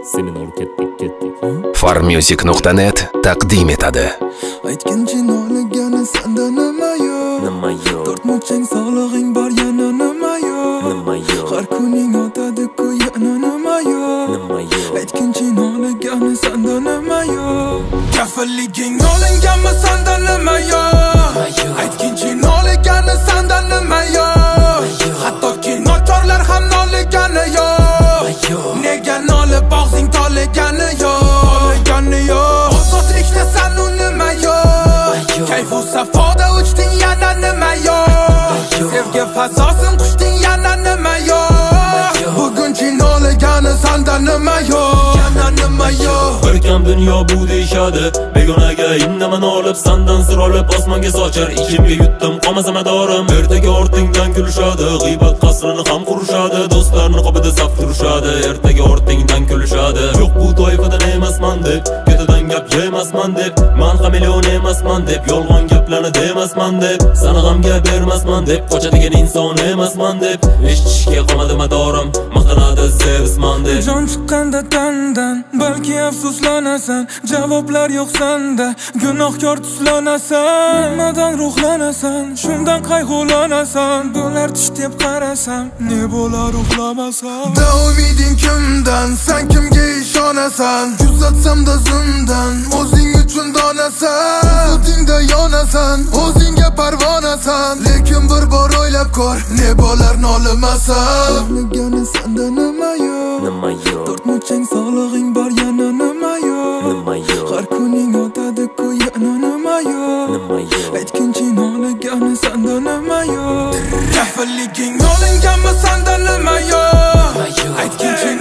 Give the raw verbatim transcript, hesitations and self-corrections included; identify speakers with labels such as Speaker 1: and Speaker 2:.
Speaker 1: Seminor ketdik ketdik.
Speaker 2: farmusic nuqta net taqdim etadi.
Speaker 3: Aytginchi nolagani sanda nima yo'q?
Speaker 1: Nima yo'q?
Speaker 3: To'rt muchang sog'lig'ing bor yana nima yo'q?
Speaker 1: Nima yo'q?
Speaker 3: Har kuning o'tadi-ku yana nima yo'q?
Speaker 1: Nima yo'q?
Speaker 3: Aytginchi nolagani sanda nima yo'q? Kafilliging olinganmi sanda nima yo'q? Aytginchi nolagani sanda nima yo'q? Hattoki nochorlar ham noligani yo'q. Nega nolib og'zing toligani yo'q? Toligani yo'q. Ozodlikda san u nima yo'q? Kayfu safoda uchding yana nima yo'q? Sevgi fazosin qushding yana nima yo'q? Bugunchi noligani sanda nima yo'q? Yana nima yo'q?
Speaker 1: Bir kam dunyo bu deyishadi. Begonaga indaman olib sandan sir olib osmonga sochar. Ichimga yutdim qolmasa madorim. Ertaga ortingdan kulishadi. G'iybat qasrini ham qurishadi. Do'stlarni qobida saf turishadi. Ertaga ortingdan kulishadi. Yo'q bu toifadan emasman deb, ketidan gap yemasman deb, men hameleon emasman deb, yolg'on gaplarni demasman deb, sana g'amga bermasman deb, qochadigan inson emasman deb, eshitishga qolmadi madorim, maqtanadi sevsman deb.
Speaker 3: Jon chiqqanda tandan, balki afsuslanasan, javoblar yo'q sanda, gunohkor tuslanasan, nimadan ruhlanasan, shundan qayg'ulanasan, bo'lar tush deb qarasam, ne bo'lar uxlamasam. Da umiding kimdan, sen kimga ishonasan? Kuzatsamda zimdan, o'zing uchun donasan, o'zingda yonasan, o'zingga parvonasan, lekin bir bor o'ylab ko'r, ne bo'lar nolimasan. O'ylagani sanda nima yo'q?
Speaker 1: Nima yo'q?
Speaker 3: To'rt muchang sog'lig'ing bor yana nima yo'q?
Speaker 1: Nima yo'q?
Speaker 3: Har kuning o'tadi-ku yana nima yo'q?
Speaker 1: Nima yo'q?
Speaker 3: Aytginchi nolagani sanda nima yo'q? Kafilliging olinganmi sanda nima yo'q? Aytginchi